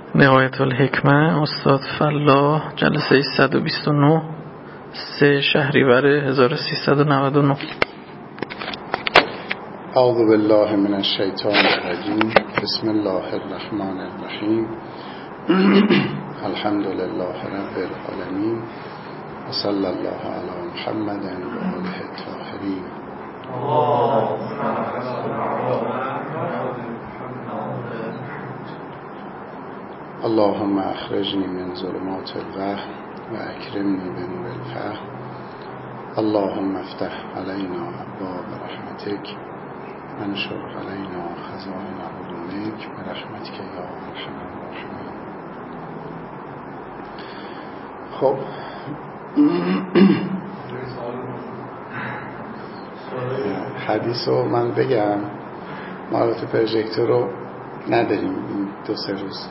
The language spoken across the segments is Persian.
نهایت الحکمه استاد فلاح، جلسه 129، 3 شهریور 1399. اعوذ بالله من الشیطان الرجیم. بسم الله الرحمن الرحیم. الحمد لله رب العالمین و صلی الله علی محمد و آله الطاهرین. اللهم اخرجنی من ظلمات الوهم و اکرمنی بنور الفهم. اللهم افتح علینا ابواب رحمتک وانشر علینا خزائن علومک برحمتک یا ارحم الراحمین. خب حدیث رو من بگم. ما البته پروژکتور رو نداریم این 2-3 روز.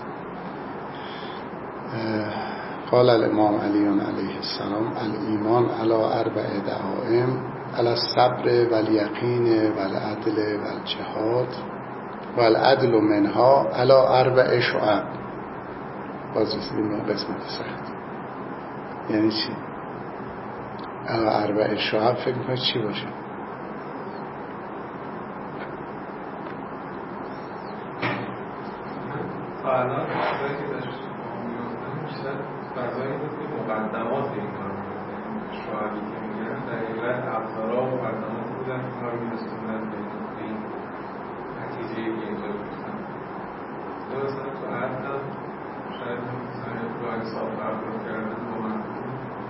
قال الامام علی علیه السلام: الایمان علی 4 دعائم، علی الصبر والیقین والعدل والجهاد والعدل منها علی 4 شعب. باز رسیدیم به قسمت سخت. یعنی چی؟ علی 4 شعب فکر می‌کنید چی باشه؟ الان چیزایی که داشت بیشتر فضایی بود که مقدمات این کار می‌کردن. شعبی که میگن در حقیقت ابزارها و مقدمات بودن که کار می‌رسوندن به این نتیجه‌ای که اینجا گفتن. مثلا تو عدل هم شاید با انصاف برخورد کردن با مردم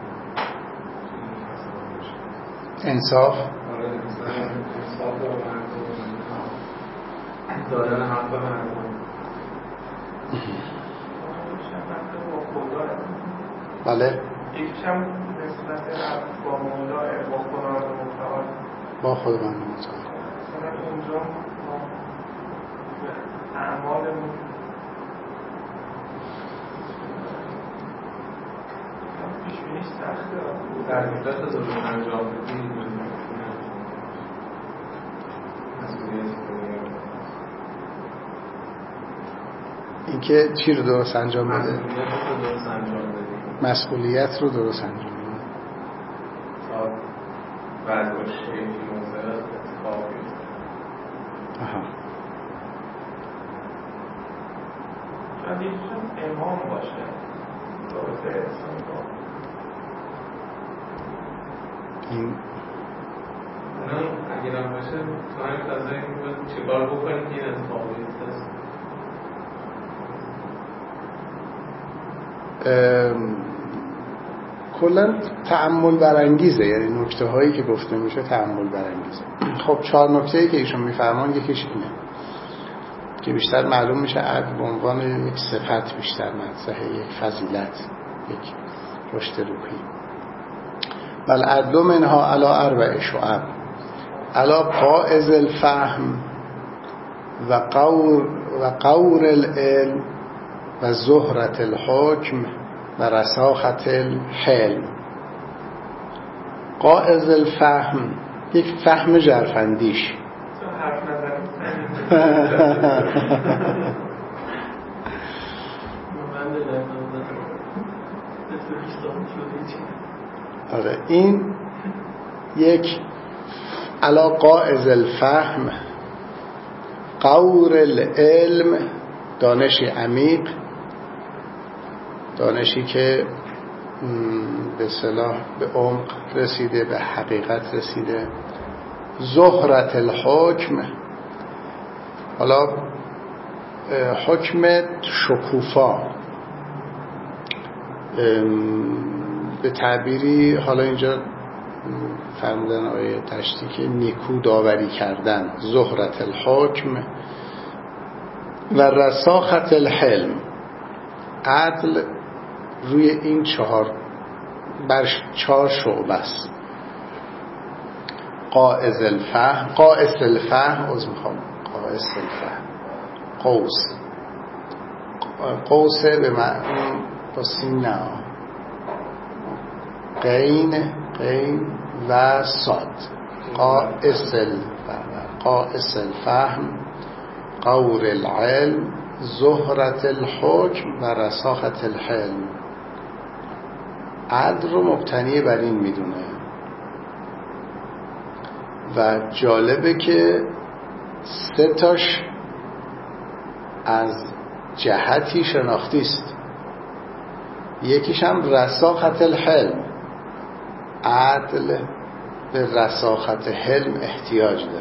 انصاف؟ آره، انصاف با مردم، دادن حق به مردم. بله. یکیش هم نسبت با مولای با خداوند متعال، با خداوند متعال مثلا اونجا ما اعمالمون پیش بینیش سخته. در حقیقت درست انجام بدید این که چی رو درست انجام بده؟ مسئولیت رو درست انجام بده. تا بعد با شیعی موزه اتفاق بیفته. شاید یکیشون امام باشه، رابطه انسان با این اونم اگر هم باشه تو همین فضایی که باید چه کار بکنیم که این اتفاق بیفته. کلا تأمل برانگیزه، یعنی نکته هایی که گفته میشه تأمل برانگیزه. خب 4 نکته‌ای که ایشون میفرمان یکیش اینه که بیشتر معلوم میشه عدل به عنوان یک صفت بیشتر مطرحه، یک فضیلت، یک رشد روحی. بل عدل منها علی 4 شعب، علی قائز الفهم و قور العلم و زهرت الحکم و رساخت الحلم. قائز الفهم یک فهم جرفندیش. آره، این یک علا قائز الفهم، قور العلم، دانشی عمیق، دانشی که به صلاح به عمق رسیده، به حقیقت رسیده. زهرت الحکم، حالا حکم شکوفا به تعبیری، حالا اینجا فرمودن آیه تشتی که نیکو داوری کردن، زهرت الحکم و رساخت الحلم. عدل روی این 4 شعبه است. قائز الفهم، قوس به معنی با سین نه، قین و صاد. قائس الفهم، قور العلم زهرت الحکم و رساخت الحلم، عدل رو مبتنی بر این میدونه و جالبه که 3 تاش از جهتی شناختی است. یکیش هم رساخت الحلم، عدل به رساخت حلم احتیاج داره،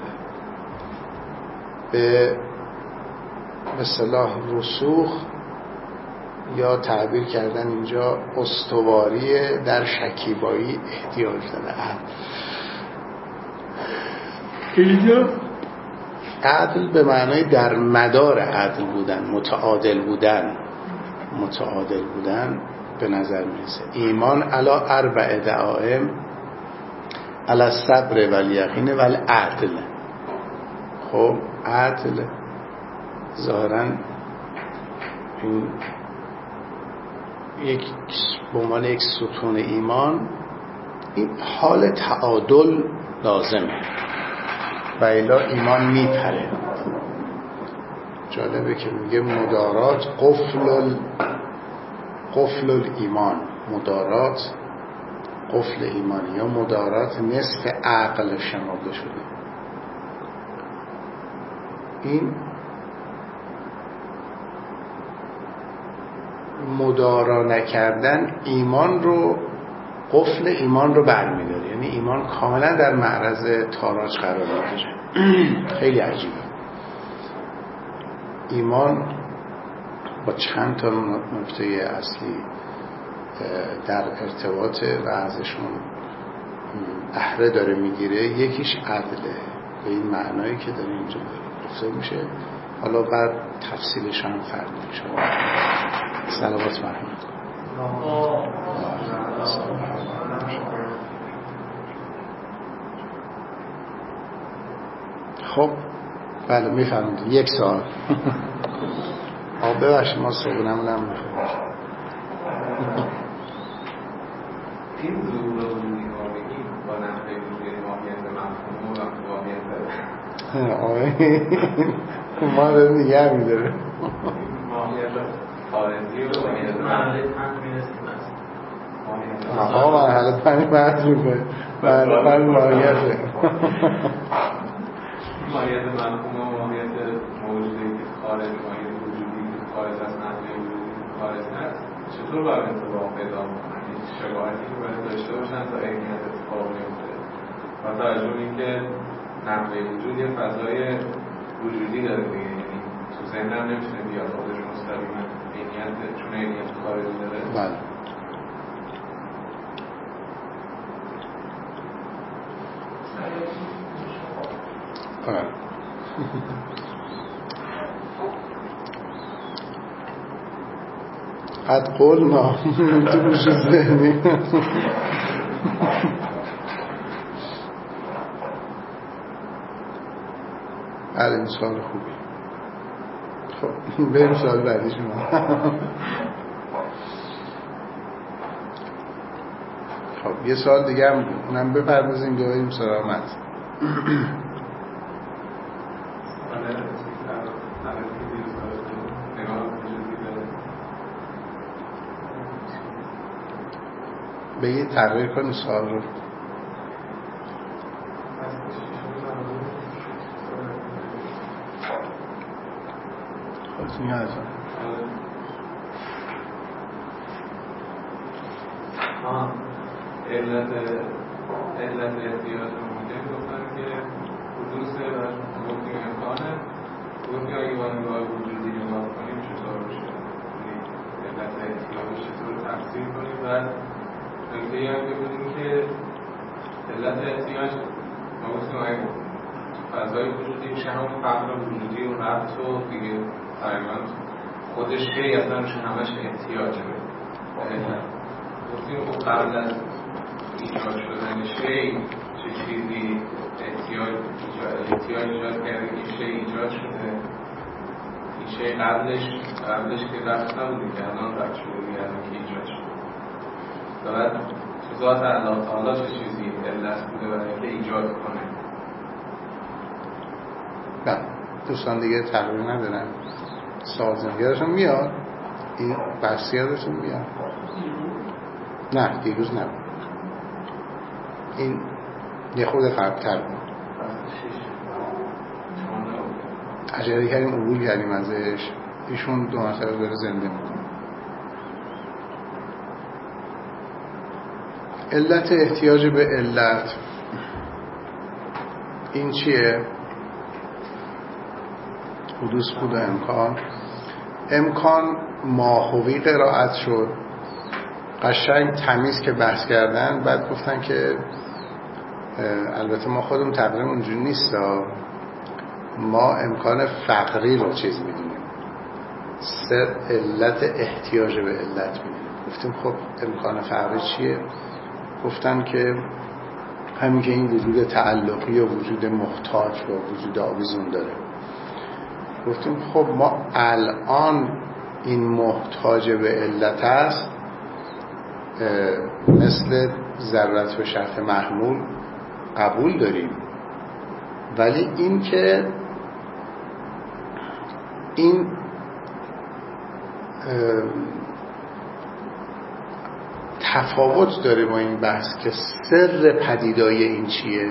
به اصطلاح رسوخ یا تعبیر کردن اینجا استواری در شکیبایی احتیاج داره. اینجا عدل به معنای در مدار عدل بودن، متعادل بودن به نظر میرسه. ایمان علی 4 دعائم، علی الصبر و الیقین و العدل. خب عدل ظاهراً این به عنوان یک ستون ایمان، این حال تعادل لازمه و الا ایمان میپره. جالبه که میگه مدارات قفل الایمان، مدارات قفل ایمانی یا مدارات نصف عقل شمرده شده. این مدارا نکردن ایمان رو، قفل ایمان رو برمی‌داره، یعنی ایمان کاملا در معرض تاراج قرار میگیره. خیلی عجیبه. ایمان با چند تا نکته اصلی در ارتباط و ازشون بهره داره میگیره. یکیش عدله، به این معنایی که داره اینجا گفته میشه. حالا بعد تفصیلش هم فرق میشه. صلوات محمد. خب بله میفهمید. 1 سوال. ببخشید ما صبحونمون هم میخوایم. این ظهور و وجودی واقعی با نحوه وجودی ماهیت مفهوم و واقعیت ما رو نگه میداره. ماهیت خارجی و ماهیت مرحله 5 بحث میکنه. مرحله 5 ماهیته. ماهیت مفهوم و ماهیت موجودی که خارج، ماهیت وجودی که خارج از نحوه وجودی خارج هست، چطور باید انطباق پیدا کنن؟ شباهتی که باید داشته باشن تا عینیت اتفاق میفته و توجه اینکه نحوه وجود یه فضای وجودی داره دیگه، یعنی تو ذهن هم نمیتونه بیاد خودش مستقیما عینیت، چون عینیت خارجی داره. بله. قد قلنا تو گوش ذهنی. بله این سوال خوبی. خب بریم سوال بعدی شما. خب یه سوال دیگه هم اونم بپردازیم بریم سراغ متن. بگید تغییر کنی سوال رو. خودتون یادتون علت احتیاج رو ممکن گفتن که حدوث و گفتیم امکانه، گفتیم اگه با نگاه وجودی نگاه کنیم چطور میشه، علت احتیاج چطور تفسیر کنیم. و نکته هم ببینیم که علت احتیاج ما گفتیم اگه فضای وجودی میشه همون فقر وجودی و ربط و دیگه تقریبا خودش که اصلا روش همش احتیاجه. گفتیم خب قبل از ایجاد شدن شی چه چیزی احتیاج ایجاد کرده که شی ایجاد شده، این شی قبلش که رفت نبوده که الان رفت شده الان که ایجاد شده. و بعد تو ذات الله تعالی چه چیزی علت بوده برای که ایجاد کنه. نه دوستان دیگه تغییر ندارن. سازم یادتون میاد این بحث یادتون میاد؟ نه دیروز نبود، این یه خود قبل‌تر بود. عجله کردیم عبور کردیم ازش. ایشون 2 مرتبه داره زنده میکنه. علت احتیاج به علت این چیه؟ حدوث بود و امکان ماهوی قرائت شد، قشنگ تمیز که بحث کردن. بعد گفتن که البته ما خودمون تقریبا اونجوری نیست، ما امکان فقری رو چیز میدونیم، علت احتیاج به علت میدونیم. گفتیم خب امکان فقری چیه؟ گفتن که همین که این وجود تعلقی و وجود محتاج و وجود آویزون داره. گفتیم خب ما الان این محتاج به علت است، مثل ضرورت به شرط محمول قبول داریم، ولی این که این تفاوت داره با این بحث که سر پدیدایی این چیه.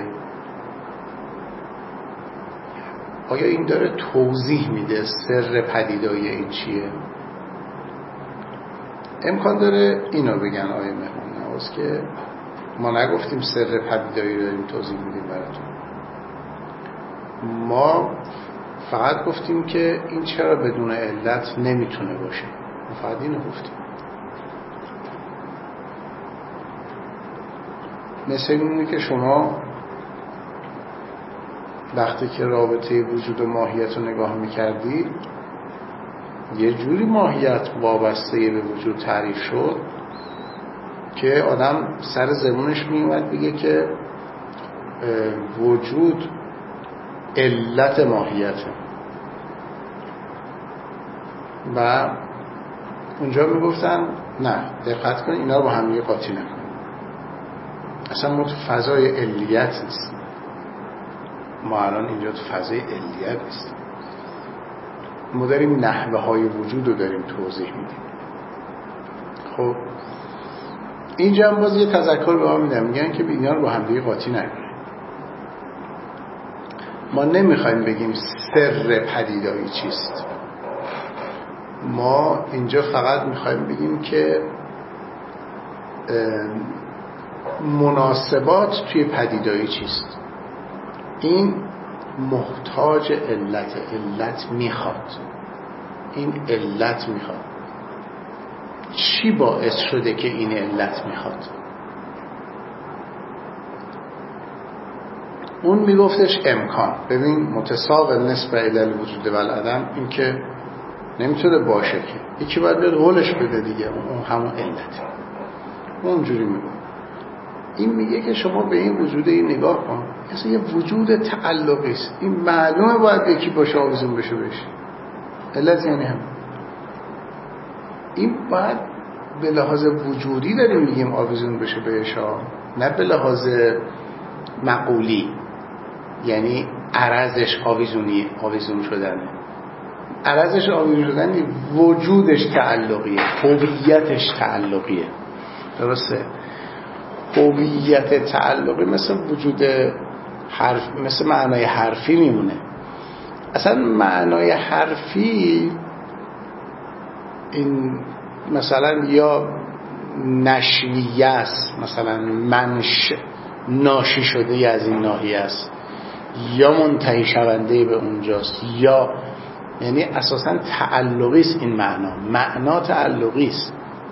آیا این داره توضیح میده سر پدیدایی این چیه؟ امکان داره اینو بگن آیه مهمان نواز که ما نگفتیم سر پدیدایی رو داریم توضیح میدیم براتون، ما فقط گفتیم که این چرا بدون علت نمیتونه باشه، ما فقط اینو گفتیم. مثل اینه که شما وقتی که رابطه وجود و ماهیت رو نگاه میکردید یه جوری ماهیت وابسته به وجود تعریف شد که آدم سر زبونش میومد بگه که وجود علت ماهیته، و اونجا میگفتن نه دقت کن اینا رو با هم قاطی نکن، اصلا ما تو فضای علیت نیستیم، ما الان اینجا تو فضای علیت نیستیم، ما داریم نحوه های وجود رو داریم توضیح میدیم. خب اینجا هم باز یه تذکر به ما میدن، میگن که اینا رو با هم دیگه قاطی نکنیم. ما نمیخوایم بگیم سر پدیدایی چیست، ما اینجا فقط میخوایم بگیم که مناسبات توی پدیدایی چیست. این محتاج علت میخواد، این علت میخواد. چی باعث شده که این علت میخواد؟ اون میگفتش امکان. ببین متساق نسبه الی وجود و العدم، این که نمیتونه باشه که یکی باید بیاد قولش بده دیگه، اون همون علت. اونجوری میگه. این میگه که شما به این وجود این نگاه کن، اصلا یه وجود تعلقی است، این معلومه باید یکی باشه آویزون بشه. علت یعنی هم این باید به لحاظ وجودی داریم میگیم آویزون بشه بهش، نه به لحاظ معقولی، یعنی عرضش آویزون شدنه. عرضش آویزون شدن وجودش تعلقیه، هویتش تعلقیه. درسته؟ هویت تعلقی مثل وجود حرف، مثل معنای حرفی میمونه. اصلا معنای حرفی این مثلا یا نشویه است، مثلا منش ناشی شده از این ناحیه است، یا منتهی شونده به اونجاست، یا یعنی اساسا تعلقی است. این معنا تعلقی است.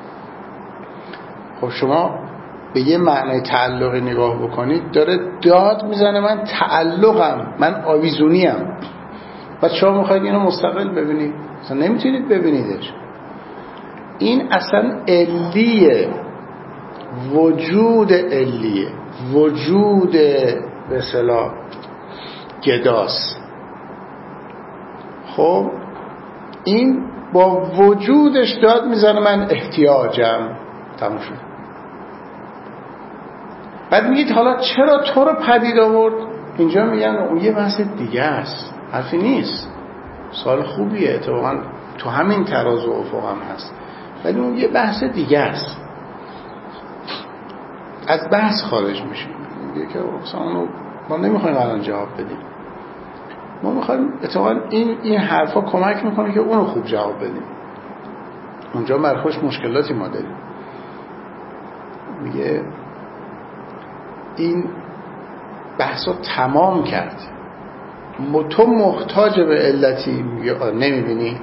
خب شما به یه معنای تعلقی نگاه بکنید، داره داد میزنه من تعلقم، من آویزونیم. و شما میخواید اینو مستقل ببینید، اصلا نمیتونید ببینیدش. این اصلا علیه، وجود علیه، وجود به اصطلاح گداست. خب این با وجودش داد میزنه من احتیاجم، تموم شد. بعد میگید حالا چرا تو رو پدید آورد؟ اینجا میگن اون یه بحث دیگه است، حرفی نیست. سوال خوبیه، اتفاقا تو همین تراز و افق هم هست، ولی اون یه بحث دیگه است، از بحث خارج میشه. میگه که اونو ما نمیخوایم الان جواب بدیم، ما میخوایم اتفاقا این حرفا کمک میکنه که اونو خوب جواب بدیم. اونجا برخوش مشکلاتی ما داریم. میگه این بحثو تمام کرد، تو محتاج به علتی. میگه نمیبینی؟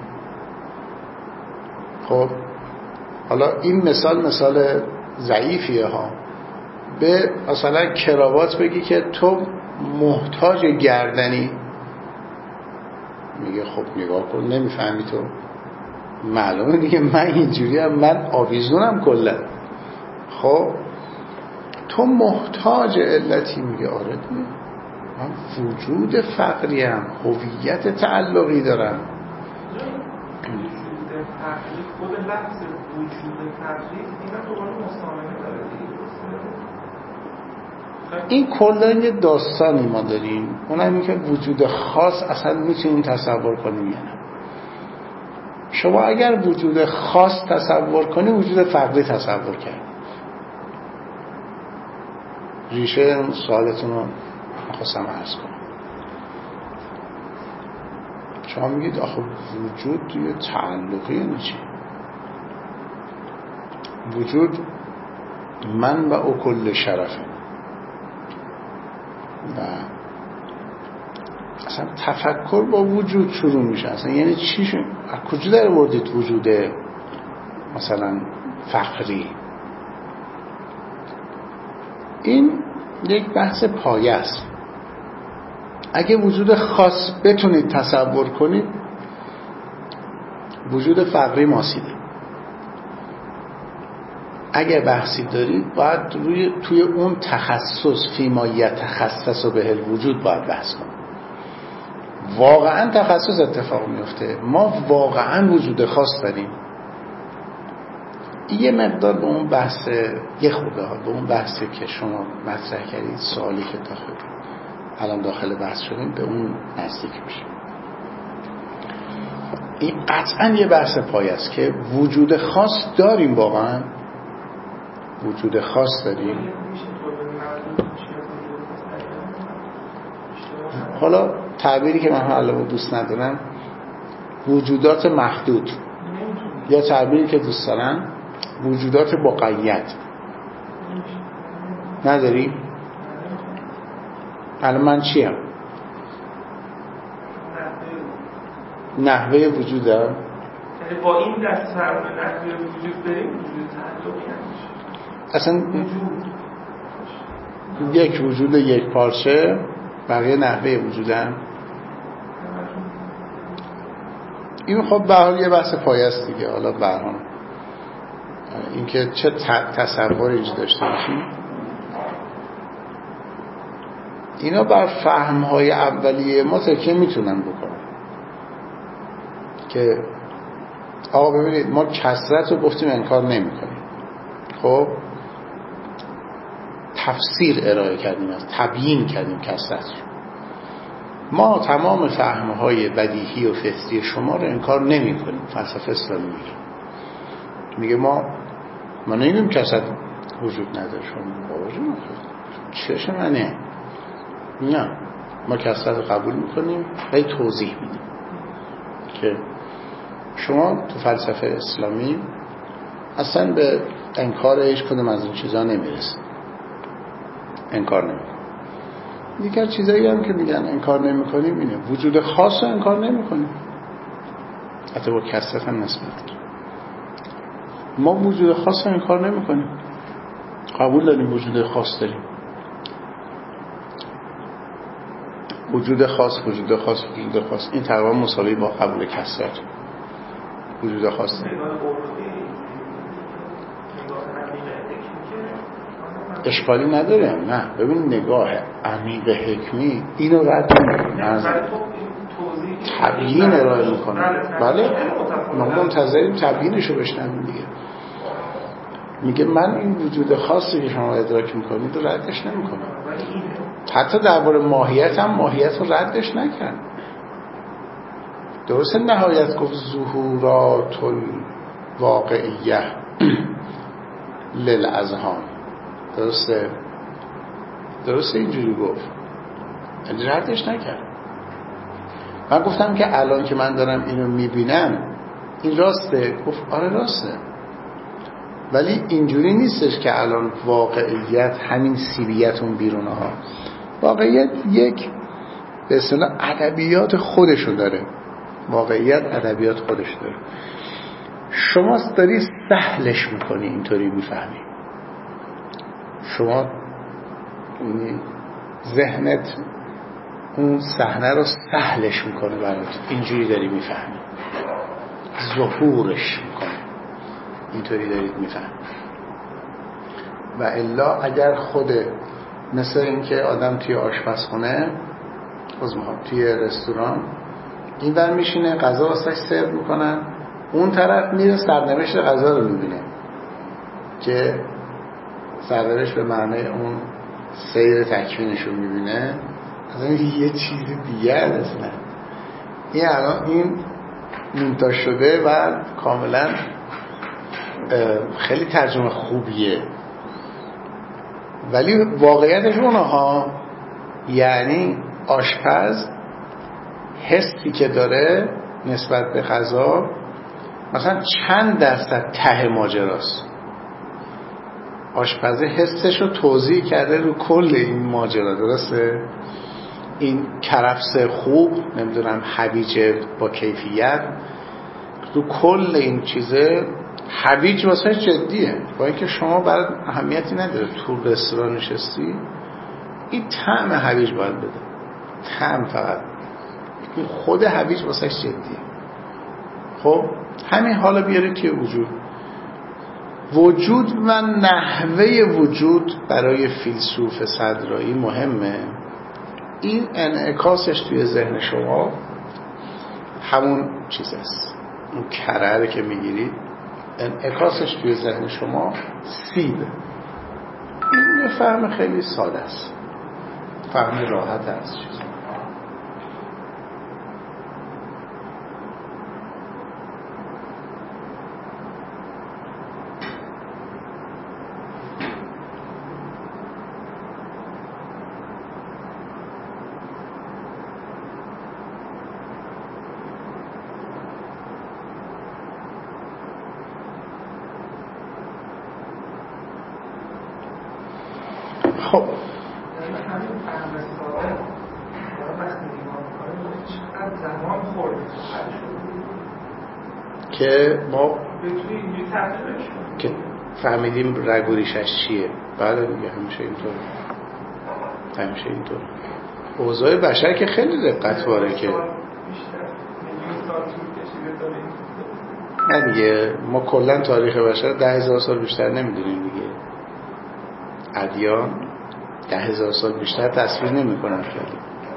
خب حالا این مثال ضعیفیه ها. به مثلا کراوات بگی که تو محتاج گردنی، میگه خب نگاه کن نمیفهمی تو؟ معلومه دیگه من اینجوری هم، من آویزونم کلا. خب تو محتاج علتی. میگه آره دیگه، من وجود فقریم، هویت تعلقی دارم. وجود فقری، خود لحظه وجود فقری اینا دوباره مسامحه داره دیگه. این کلا یه داستانی ما داریم، اونم این که وجود خاص اصلا میتونیم تصور کنیم یا نه. شما اگر وجود خاص تصور کنی، وجود فقری تصور کنی. ریشه سوالتون رو میخواستم عرض کنم. شما میگید آخه وجود یه تعلقی یعنی چی؟ وجود من و کل شرفه. و اصلا تفکر با وجود شروع میشه. اصلا یعنی چی شد؟ از کجا در آوردید وجود مثلا فقری؟ این یک بحث پایه است. اگه وجود خاص بتونید تصور کنید، وجود فقری ماسیده. اگه بحثی دارید باید توی اون تخصص فیما یتخصص به الوجود باید بحث کنید. واقعا تخصص اتفاق میفته. ما واقعا وجود خاص داریم. یه مقدار به اون بحث، یه خورده ها به اون بحثی که شما مطرح کردید، سوالی که الان داخل بحث شدیم، به اون نزدیک میشه. این قطعا یه بحث پایه است که وجود خاص داریم. واقعا وجود خاص داریم. حالا تعبیری که من حالا دوست ندارم، وجودات محدود، یا تعبیری که دوست دارم وجودات مقید. نداری؟ الان من چیم؟ نحوه وجود دارم. یعنی با این دست فرمون نحوه وجود بریم، وجود تعلقی نمیشه. اصلا یک وجود یک پارچه، بقیه نحوه وجودم. این خب به حال یه بحث پایه است دیگه. حالا به هر حال اینکه چه تصوری اینجا داشته باشیم، اینا بر فهم‌های اولیه ما تکیه میتونن بکنن که آقا ببینید ما کثرت رو گفتیم انکار نمی کنیم. خب تفسیر ارائه کردیم، از تبیین کردیم کثرت رو. ما تمام فهم‌های بدیهی و فطری شما رو انکار نمی کنیم. فلسفه اسلامی میگه ما نمیگیم کثرت وجود نداره. شما باوجود چش منه؟ نه، ما کثرت رو قبول میکنیم و توضیح میدیم که شما تو فلسفه اسلامی اصلا به انکار هیچ کدوم از این چیزا نمیرسید. انکار نمیکنیم. دیگر چیزایی هم که میگن انکار نمیکنیم اینه، وجود خاص رو انکار نمیکنیم، حتی با کثرت هم نسبت. ما وجود خاص رو انکار نمیکنیم، قبول داریم وجود خاص داریم. وجود خاص این تقریبا مساوی با قبول کثرت. وجود خاص داریم. اشکالی نداره. نه ببین، نگاه عمیق حکمی اینو رد نمی‌کنه، تبیین ارائه میکنه. بله ما منتظریم تبیینشو بشنویم دیگه. میگه من این وجود خاصی که شما ادراک میکنید رو ردش نمیکنم. حتی درباره ماهیت هم ماهیت رو ردش نکرد. درسته نهایت گفت ظهورات الواقعیه للاذهان، درسته اینجوری گفت، یعنی ردش نکرد. من گفتم که الان که من دارم اینو میبینم این راسته؟ گفت آره راسته، ولی اینجوری نیستش که الان واقعیت همین سیریت اون بیرونه ها. واقعیت یک به اصطلاح ادبیات خودشو داره، واقعیت ادبیات خودش داره. شما داری سهلش میکنی، اینطوری میفهمی. شما ذهنت اون صحنه رو سهلش میکنه برات، اینجوری داری میفهمی، ظهورش میکنه، اینطوری دارید میفهمی. و الا اگر خود مثل این که آدم توی آشپزخونه توی رستوران این ور میشینه غذا واسش سرو میکنن، اون طرف میره سرنوشت غذا رو میبینه که سرنوشت به معنی اون سیر تکوینش رو میبینه، اصلا یه چیز دیگه اصلا. این الان این مونتاژ شده و کاملا خیلی ترجمه خوبیه، ولی واقعیتش اونها یعنی آشپز حسی که داره نسبت به غذا مثلا چند درصد ته ماجراست. آشپزه حسش رو توضیح کرده رو کل این ماجرا، درسته؟ این کرفس خوب، نمیدونم هویج با کیفیت، رو کل این چیزه هویج واسه جدیه، با اینکه شما برای اهمیتی نداره تو رستوران نشستی این طعم هویج باید بده، طعم فقط، خود هویج واسه جدیه. خب همین حالا بیارید توی وجود و نحوه وجود برای فیلسوف صدرایی مهمه. این انعکاسش توی ذهن شما همون چیز است، اون کره‌ای که میگیرید انعکاسش توی ذهن شما سیبه. این فهم خیلی ساده است، فهم راحت است چیز. خب همین فهم ساده وقتی نگاه می‌کنیم چقدر زمان خورد که ما بتونی اینجوری تحلیلش کنیم که فهمیدیم رگ و ریشش چیه. بله دیگه همیشه اینطور اوضاع بشر که خیلی دقت واره که نه دیگه، ما کلا تاریخ بشر 10,000 سال بیشتر نمیدونیم دیگه. ادیان 10,000 سال بیشتر تصویر نمی‌کنن خیلی.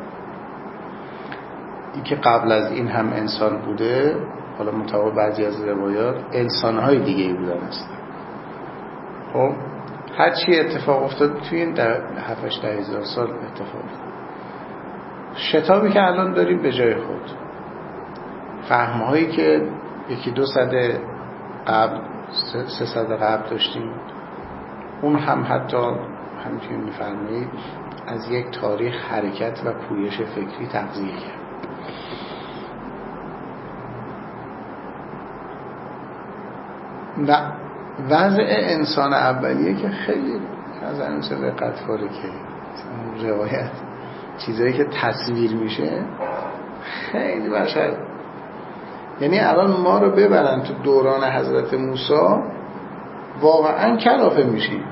این که قبل از این هم انسان بوده، حالا مطابق بعضی از روایات انسان‌های دیگه‌ای بودن است. خب هر چی اتفاق افتاد توی این 7-8 سال اتفاق افتاد. شتابی که الان داریم به جای خود، فهم‌هایی که 1-2 سده قبل 3 سده قبل داشتیم، اون هم حتی همچنین می‌فرمایید از یک تاریخ حرکت و پویش فکری تغذیه کرد. و وضع انسان اولیه که خیلی از انسان دقت واره که روایت چیزایی که تصویر میشه خیلی بشر، یعنی الان ما رو ببرن تو دوران حضرت موسی واقعا کلافه میشیم.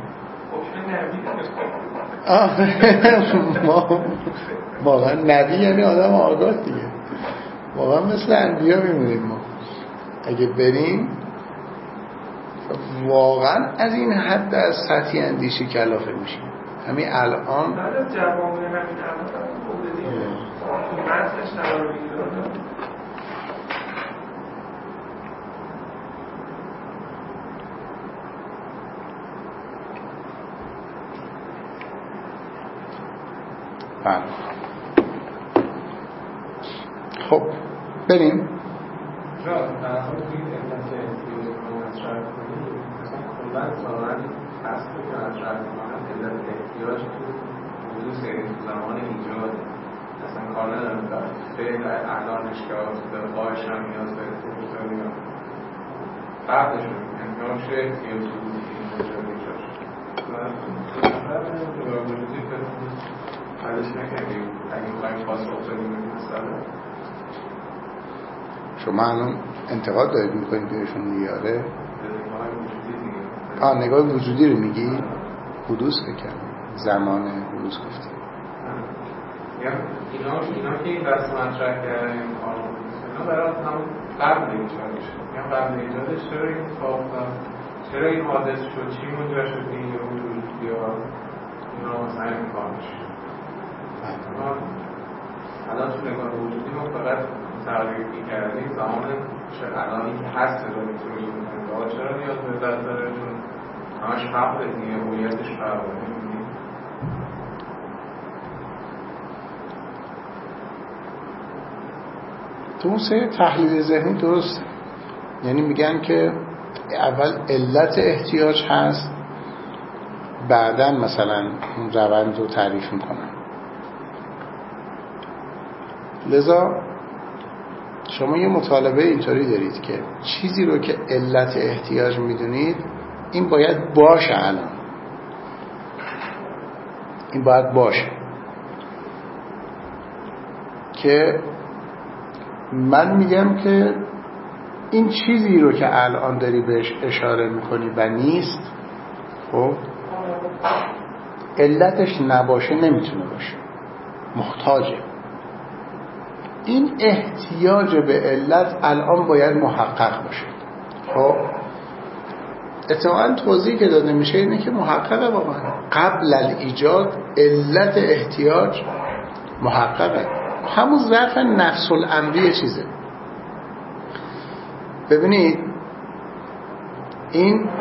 ما واقعا نبی یعنی آدم آگاه دیگه، واقعا مثل انبیا میمونیم. ما اگه بریم واقعا از این حد از سطحی اندیشی کلافه میشیم. همین الان بعد از جوامع همین الان بودیم متنش قرار بگیره. خب بریم را در حال توی علت احتیاج رو مطرح کنید مثلا کلا ظاهرا اصل که مطرح میکنن علت احتیاج تو حدود سری تو زمان ایجاد اصلا کار ندارم در فعل الانش که به قایش هم نیاز داره فروزاری هم فرقشون امکانش احتیاج بودی که این مجرد ایجاد شد وجودی حلش نکردیم اگه میخوایم پاسخ بدیم این مسئله. شما الان انتقاد دارید میکنید بهشون میاره نگاه وجودی رو میگی؟ حدوث بکن زمان حدوث گفتی اینا که این دست مطرح کردن این قانون اینا برای همون قبل ایجادش قبل ایجادش چرا این ساختن چرا این حادث شد چی منجر شد این یه وجود بیاد اینا مثلا امکانش الان تو نگاه وجودی ما فقط تغییری کردیم زمان الانی که هست رو میتونیم انگاه چرا نیاز به ذات داره چون همش فرق دیگه هویتش فرق نمیدیم. تو اون سری تحلیل ذهنی درست یعنی میگن که اول علت احتیاج هست بعدن مثلا اون روند رو تعریف میکنن. لذا شما یه مطالبه اینطوری دارید که چیزی رو که علت احتیاج میدونید این باید باشه الان این باید باشه که من میگم که این چیزی رو که الان داری بهش اشاره میکنی و نیست خب علتش نباشه نمیتونه باشه محتاجه این احتیاج به علت الان باید محقق باشه. خب اتفاقا توضیحی که داده میشه اینه که محققه واقعا قبل الایجاد علت احتیاج محققه همون ظرف نفس الامری چیزه. ببینید این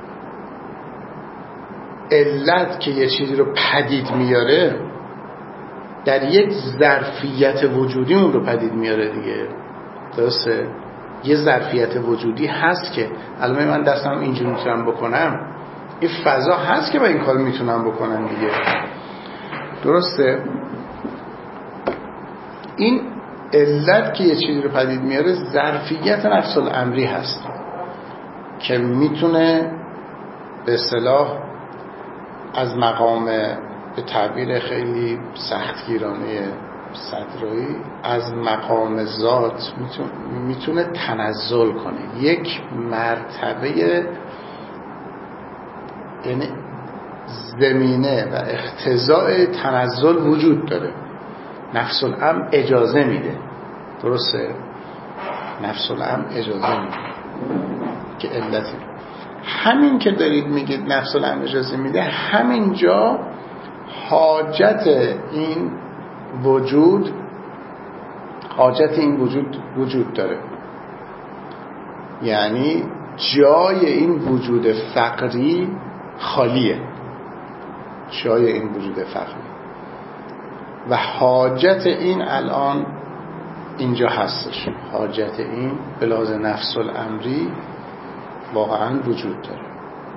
علت که یه چیزی رو پدید میاره در یک ظرفیت وجودی اون رو پدید میاره دیگه درسته یه ظرفیت وجودی هست که الان من دستم اینجوری میتونم بکنم این فضا هست که من این کار میتونم بکنم دیگه درسته این علت که یه چیزی رو پدید میاره ظرفیت نفس الامری هست که میتونه به اصطلاح از مقام به تعبیر خیلی سختگیرانه صدرایی از مقام ذات میتونه تنزل کنه یک مرتبه یعنی زمینه و اقتضاء تنزل وجود داره نفس الامر اجازه میده درسته نفس الامر اجازه میده که علتی همین که دارید میگید نفس الامر اجازه میده همینجا حاجت این وجود وجود داره یعنی جای این وجود فقری خالیه جای این وجود فقری و حاجت این الان اینجا هستش حاجت این به لحاظ نفس الامری واقعا وجود داره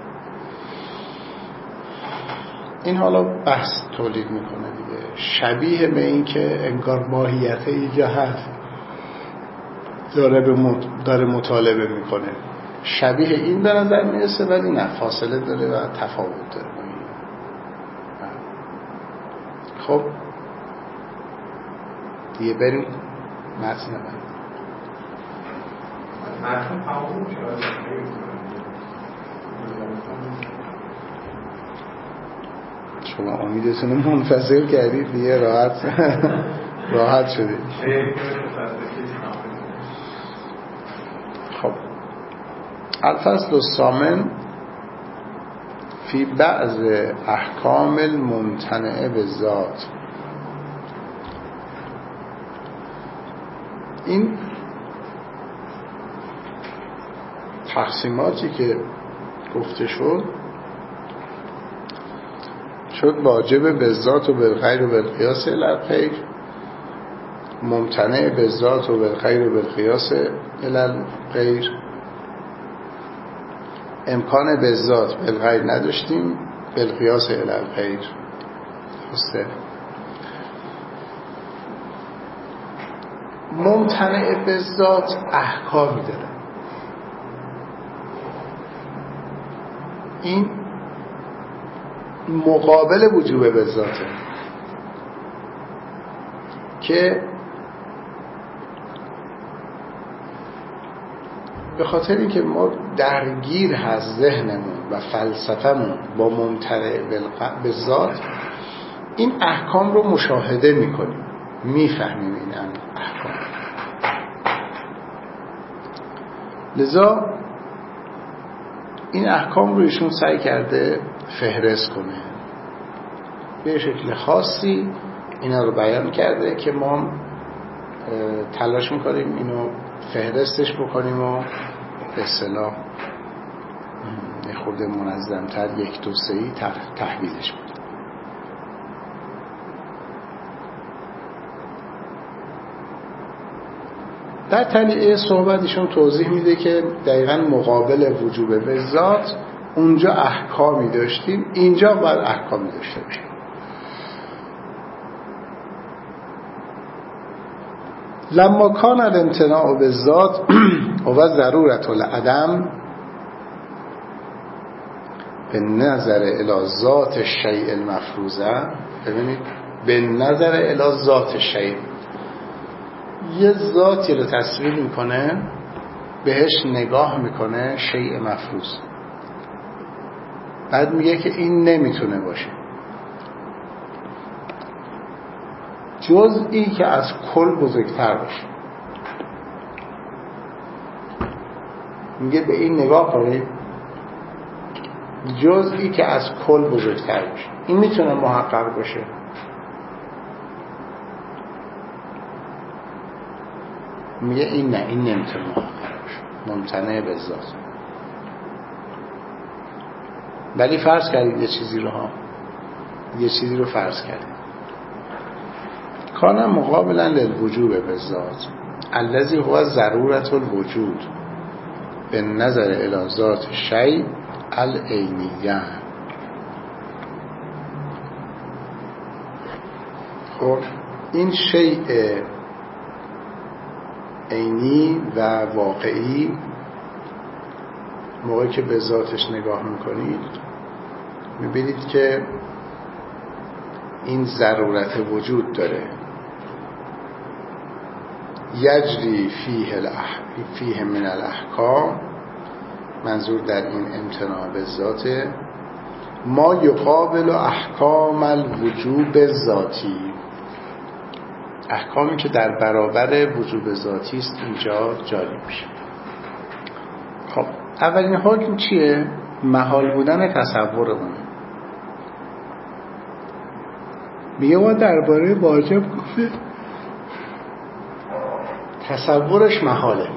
این حالا بحث تولید میکنه دیگه شبیه به این که انگار ماهیت اینجا هست داره مطالبه میکنه شبیه این به نظر میرسه ولی نه فاصله داره و تفاوت داره خب دیگه بریم متن شما امیدتون منفصل کردید دیگه راحت شدید. خب الفصل الثامن فی بعض احکام الممتنعه بالذات. این تقسیماتی که گفته شد واجب به ذات و به غیر و به قیاس الالغیر ممتنع به ذات و بالغیر و بالقیاس الی غیر. امکان به ذات بالغیر نداشتیم، بالقیاس الی غیر. درسته؟ ممتنع به ذات احکامی داره. این مقابل وجوب به ذاته که به خاطر اینکه ما درگیر هست ذهنمون و فلسفهمون با ممتنع به ذات، این احکام رو مشاهده میکنیم، میفهمیم این احکام. لذا این احکام رو ایشون سعی کرده فهرست کنه به شکل خاصی، اینا رو بیان کرده که ما تلاش میکنیم اینو فهرستش بکنیم و به اصطلاح خود منظمتر یک دو سه‌ای تحویلش بدیم. در تلیعه صحبتشون توضیح میده که دقیقاً مقابل وجوب به ذات اونجا احکامی داشتیم، اینجا باید احکامی داشته باشیم. لما کان الامتناع به ذات و ضرورت العدم به نظر الی ذات الشیء المفروضه. ببینید به نظر الی ذات الشیء، یه ذاتی رو تصویر میکنه، بهش نگاه میکنه، شیء مفروض، بعد میگه که این نمیتونه باشه جزئی که از کل بزرگتر باشه. میگه به این نگاه کنید، جزئی که از کل بزرگتر باشه، این میتونه محقق باشه. میگه این نه، این نمیتونه محقق باشه، ممتنع به ذات. ولی فرض کردید یه چیزی رو فرض کردید، کان مقابلا للوجوب به ذات الذی هو ضرورت الوجود به نظر الی ذات شیء العینیه. خب این شیء عینی و واقعی موقعی که به ذاتش نگاه میکنید میبینید که این ضرورت وجود داره، یجری فیه من الاحکام، منظور در این امتناع به ذات، ما یقابل احکام الوجوب ذاتی، احکامی که در برابر وجوب ذاتی است اینجا جاری میشه. خب اولین حکم چیه؟ محال بودن تصورمونه. میگه ما درباره واجب گفته تصورش محاله.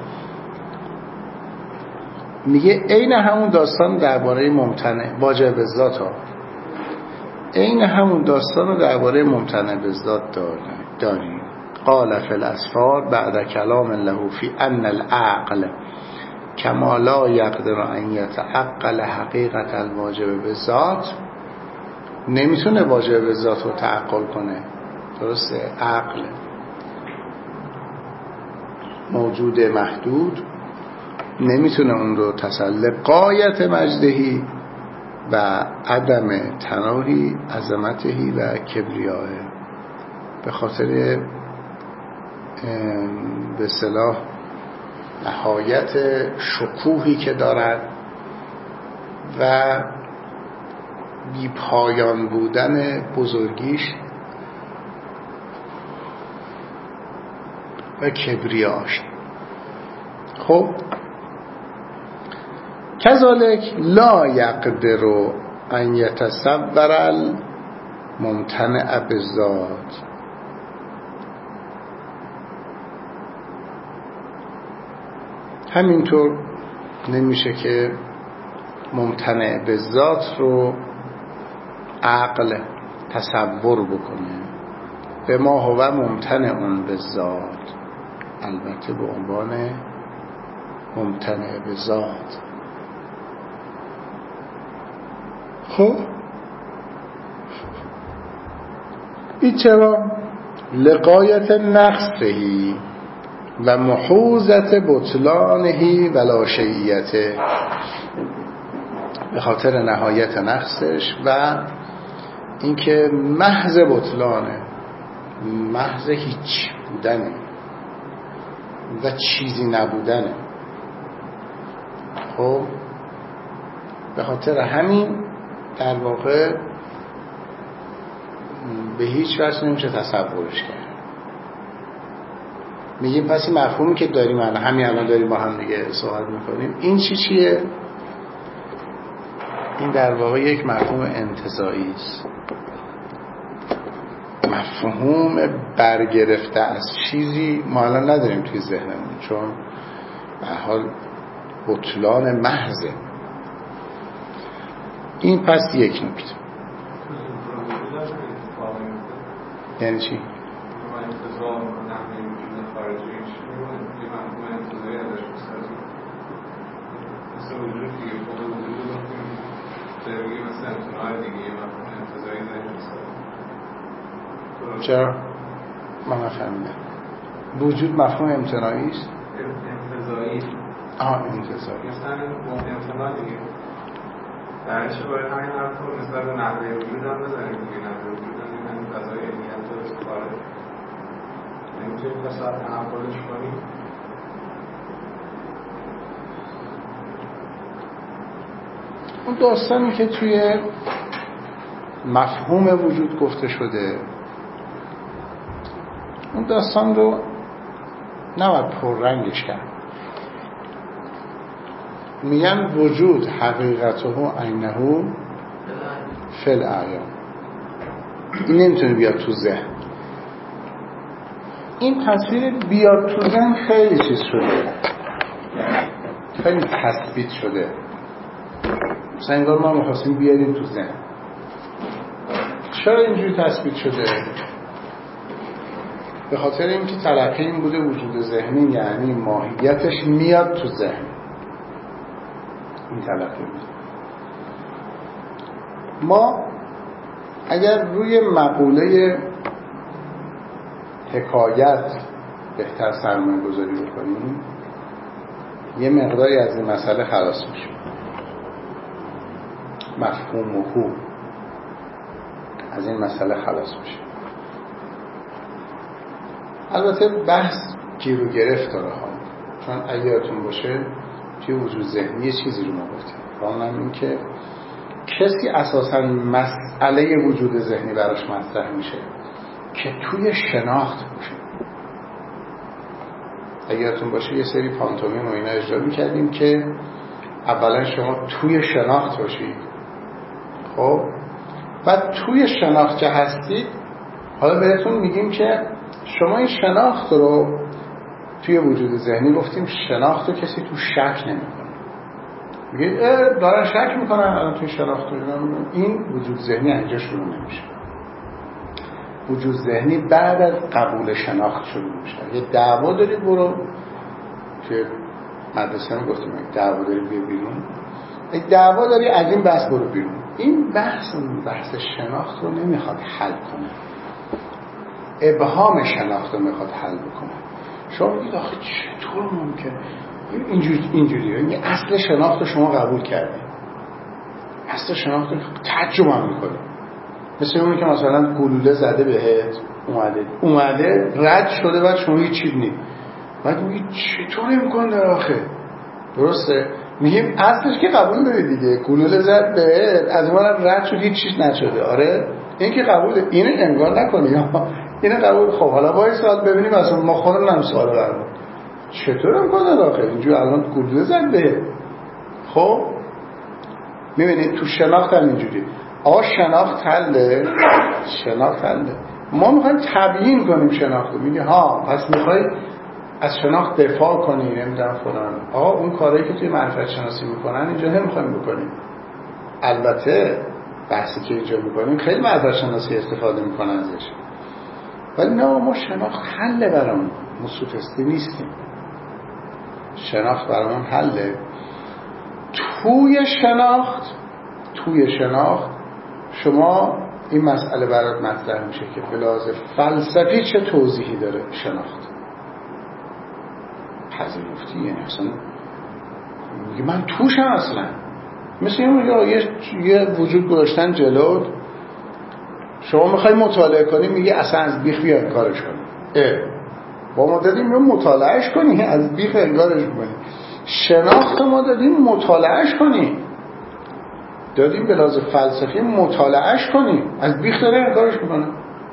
میگه عین همون داستان درباره ممتنع واجب به ذات ها، عین همون داستان رو درباره ممتنع به ذات داریم. قال فی الاسفار بعد کلام له فی ان العقل کما لا یقدر ان یتعقل حقیقت الواجب به ذات، نمیتونه واجب به ذات رو تعقل کنه. درسته؟ عقل موجود محدود نمیتونه اون رو تسلب غایت مجدهی و عدم تناهی عظمتهی و کبریاه، به خاطر به اصطلاح نهایت شکوهی که دارد و بی پایان بودن بزرگیش و کبریاش. خب کذالک لا یقدر ان یتصور الممتنع بالذات، همینطور نمیشه که ممتنع به ذات رو عقل تصور بکنه. به ما هو ممتنع به ذات، البته به عنوان ممتنع به ذات. خب این چرا؟ لقایت نقصهی و محوزت بطلانهی و لاشیعیته، به خاطر نهایت نقصش و اینکه محض بطلانه، محض هیچ بودنه و چیزی نبودنه. خب به خاطر همین در واقع به هیچ وجه نمیشه تصورش کرد. میگیم پس این مفهومی که داریم همین الان داریم با هم دیگه صحبت میکنیم، این چیه؟ این در واقع یک مفهوم انتزاعی است، مفهوم برگرفته از چیزی ما الان نداریم توی ذهنمون، چون به حال بطلان محضه. این پس یک نکته. یعنی چی؟ چرا؟ من نفهمیدم. وجود مفهوم امتناعی است؟ انتزاعی. انتزاعی. مثلا امتناع دیگه. درش باید همین حرف رو نسبت به نحوه وجود هم بزنیم دیگه. نحوه وجود هم دیگه همین فضای علمیت رو خارج. نمیتونیم تا ساعت تنقلش کنیم. اون داستانی که توی مفهوم وجود گفته شده، اون داستان رو نباید پررنگش کرد. میگن وجود حقیقته عینه فی الاعیان. این نمیتونه بیاد تو ذهن. این تصویر بیاد تو ذهن خیلی چیز شده، خیلی تثبیت شده. مثلا انگار ما می‌خواستیم بیاریم تو ذهن. چرا اینجوری تثبیت شده؟ به خاطر اینکه تلقی این بوده وجود ذهنی یعنی ماهیتش میاد تو ذهن. این تلقی بود. ما اگر روی مقوله حکایت بهتر سرمایه گذاری بکنیم، یه مقداری از این مسئله خلاص میشه. مفهوم و هو از این مسئله خلاص میشه. البته بحث گیر و گرفت داره ها، چون اگه یادتون باشه توی وجود ذهنی یه چیزی رو ما گفتیم، اونم این که کسی اساساً مسئله وجود ذهنی براش مطرح میشه که توی شناخت باشه. اگه یادتون باشه یه سری پانتومیم و اینا اجرا میکردیم که اولا شما توی شناخت باشید، خب بعد توی شناخت که هستید حالا بهتون میگیم که شما این شناخت رو توی وجود ذهنی گفتیم شناخت رو کسی تو شک نمیکنه. میگه دارن شک میکنن الان توی شناخت رو، این وجود ذهنی اینجا شروع نمیشه. وجود ذهنی بعد از قبول شناخت شروع میشه. یه دعوا داری برو توی مدرسه هم گفتیم دعوا داری بیا بیرون، یک دعوا داری از این بحث برو بیرون. این بحث شناخت رو نمیخواد حل کنه، ابهام شناخت رو میخواد حل بکنه. شما میگید آخه چطور ممکنه اینجوریه؟ این اصل شناخت رو شما قبول کردید، اصل شناخت رو ترجمه میکنید. مثل اونی که مثلا گلوله زده بهت اومده رد شده بعد شما هیچ چیز نیست، بعد میگید چطور امکان داره آخه؟ درسته؟ میگیم اصلش که قبول داری دیگه، گلوله زد بهت از اونم رد شد هیچ چیز نشده. آره این که قبوله، اینو انگار نکنی اینو قبول. خب حالا وای سوال ببینیم اصلا ما خودمون هم سوال برمون چطور امکان داره آخه اینجوری الان گلوله زد بهت. خب میبینید تو شناخت هم اینجوری. شناخت حله، شناخت حله. ما میخوایم تبیین کنیم شناخت رو. میگه ها پس میخوای از شناخت دفاع کنی نمیدونم فلان. اون کارهایی که توی معرفت شناسی میکنن اینجا نمیخوایم بکنیم. البته بحثی که اینجا میکنیم خیلی معرفت شناسی استفاده میکنن ازش، ولی نه، ما شناخت حل برامون، ما سوتستی نیستیم. شناخت برامون حله. توی شناخت شما این مسئله برات مطرح میشه که به لحاظ فلسفی چه توضیحی داره شناخت. پذیرفتی، یعنی اصلا میگه من توشم، اصلا مثل یه وجود گذاشتن جلوت، شما میخوای مطالعه کنی، میگه اصلا از بیخ بیا انکارش کنی. با ما دادیم مطالعهش کنی، از بیخ انکارش کنی. شناخت ما دادیم مطالعهش کنی، دادیم به لحاظ فلسفی مطالعهش کنی، از بیخ داره انکارش میکنه.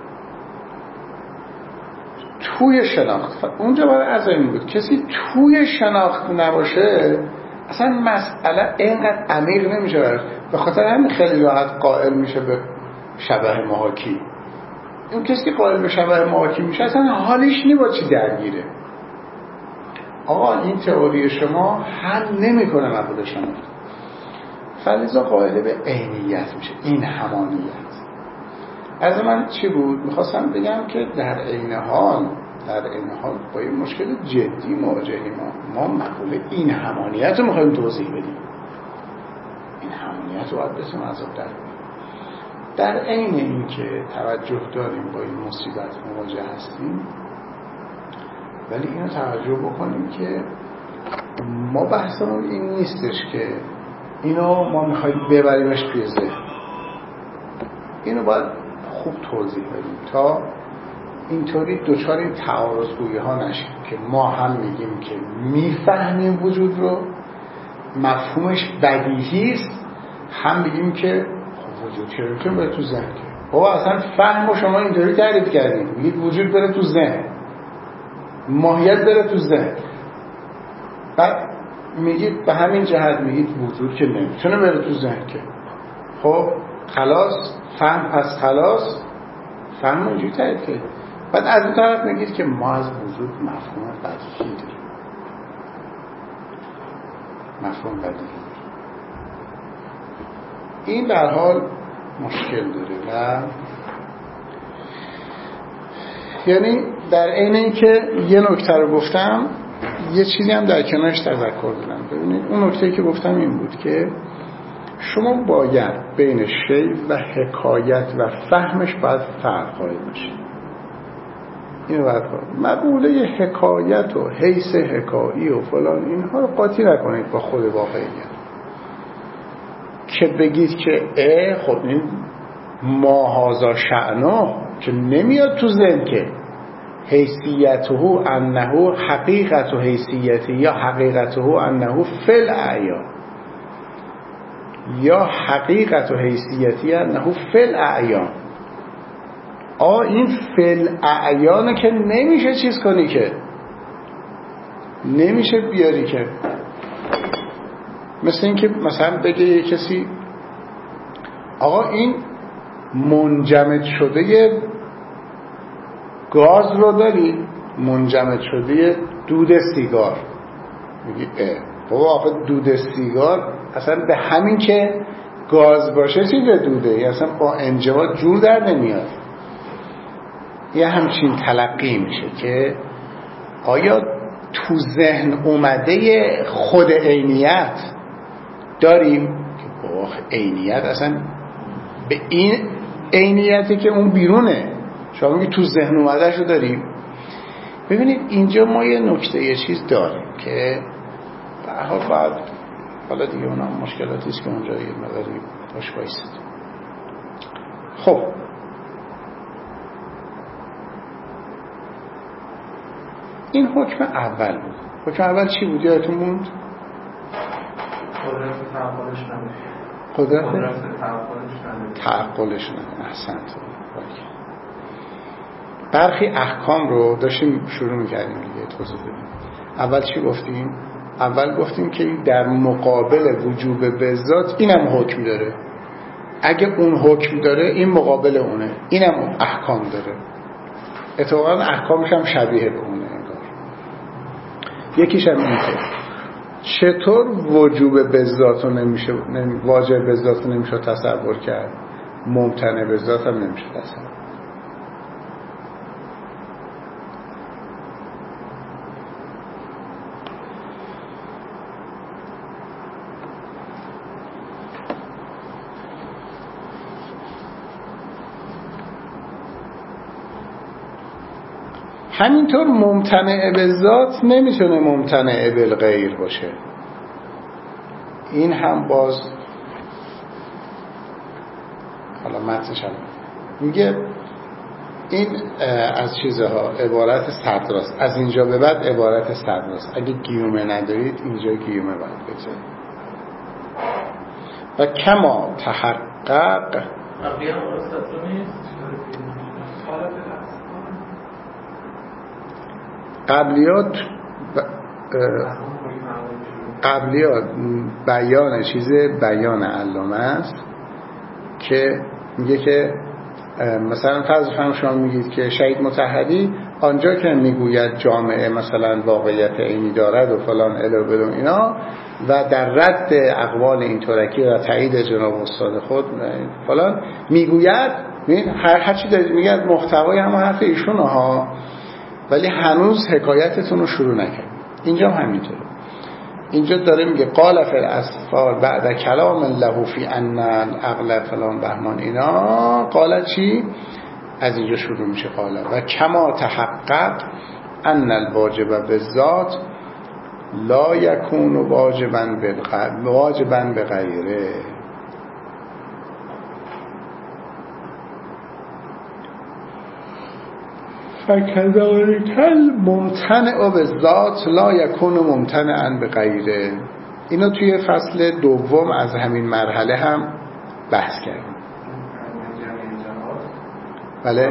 توی شناخت اونجا برای عظیم بود. کسی توی شناخت نباشه اصلا مسئله اینقدر عمیق نمیشه براش. به خاطر همین خیلی راحت قائل میشه به شبه محاکی. اون کسی که قائل به شبه محاکی میشه اصلا حالش نی با چی درگیره. آقا این تئوری شما حل نمیکنه مبود شناخت، فلذا قائل به عینیت میشه، این همانیت. از من چی بود؟ میخواستم بگم که در عین حال با این مشکل جدی مواجهیم. ما مقوله این همانیت رو میخوایم توضیح بدیم. این همانیت رو باید بتونیم عذاب در کنیم. در عین این که توجه داریم با این مصیبت مواجه هستیم، ولی اینو توجه بکنیم که ما بحثمون این نیستش که اینو ما میخوایم ببریمش توی ذهن. اینو باید خوب توضیح بدیم تا اینطوری دوچار این تعارضگویی ها نشیم که ما هم میگیم که میفهمیم وجود رو، مفهومش بدیهی است، هم میگیم که خب وجود چرا میتونه بره تو ذهن. که بابا اصلا فهم شما اینطوری تعریف کردیم، میگید وجود بره تو ذهن، ماهیت بره تو ذهن، بعد میگید به همین جهت میگید وجود که نمیتونه بره تو ذهن. که خب خلاص فهم، پس خلاص فهم اینجوری تعریف کرد. بعد از اون طرف میگید که ما از وجود مفهوم بدیهی داریم، مفهوم بدیهی داریم. این در حال مشکل داره. و یعنی در عین این که یه نکته رو گفتم، یه چیزی هم در کنارش تذکر دادم. ببینید اون نکته‌ای که گفتم این بود که شما باید بین شی و حکایت و فهمش باید فرق قائل بشید. اینو باید مقوله حکایت و حیث حکایی و فلان اینها رو قاطی نکنید با خود واقعیت، که بگید که خب این ما هذا شأنه که نمیاد تو ذهن، که حیثیته انه حقیقت و حیثیته، یا حقیقته انه فی الاعیان، یا حقیقت و حیثیتی انه فی الاعیان. این فی الاعیانه که نمیشه چیز کنی، که نمیشه بیاری. که مثل این که مثلا بگه یه کسی آقا این منجمد شده گاز رو داری، منجمد شده دود سیگار، میگی بابا آخه دود سیگار اصلا به همین که گاز باشه چیز دوده، اصلا با انجماد جور در نمیاد. یه همچین تلقی میشه که آیا تو ذهن اومده خود عینیت داریم، که بابا عینیت اصلا به این عینیتی که اون بیرونه، شما میگی تو ذهن اومده شو داریم. ببینید اینجا ما یه نکته یه چیز داریم که به هر حال بعد حالا دیگه اونم مشکلاتی است که اونجا یه مقداری باش بایستید. خب این حکم اول بود. حکم اول چی بود یادتون موند؟ قدرت تعقلش نداره. قدرت تعقلش نداره. احسنت. برخی احکام رو داشتیم شروع می‌کردیم دیگه توضیح بدیم. اول چی گفتیم؟ اول گفتیم که در مقابل وجوب به ذات اینم حکم داره. اگه اون حکم داره این مقابل اونه، اینم احکام داره. اتفاقا احکامش هم شبیه به اونه انگار. یکیش هم این که چطور وجوب به ذات رو نمیشه، واجب به ذات رو نمیشه تصور کرد، ممتنع به ذات هم نمیشه تصور. همینطور ممتنع به ذات نمیتونه ممتنع بالغیر باشه. این هم باز حالا متنش هم میگه این از چیزها عبارت صدراست، از اینجا به بعد عبارت صدراست. اگه گیومه ندارید اینجا گیومه باید بذارید. و کما تحقق قبلیات بیان چیز بیان علامه است که میگه که مثلا فرض کنم شما میگید که شهید مطهری آنجا که میگوید جامعه مثلا واقعیت عینی دارد و فلان الی بدون اینا و در رد اقوال این ترکی و تایید جناب استاد خود فلان میگوید، هر چی دارید میگید محتوای همه حرف ایشونه ها، ولی هنوز حکایتتون رو شروع نکرد. اینجا هم همینطوره. اینجا داره میگه قال فی الاسفار بعد کلام له فی ان العقل فلان بهمان اینا، قال چی؟ از اینجا شروع میشه قال و کما تحقق ان الواجب بالذات لا یکون واجبا بغیره. فکذالک الممتنع بالذات لا یکون ممتنعا بغیره. اینو توی فصل دوم از همین مرحله هم بحث کردیم. بله؟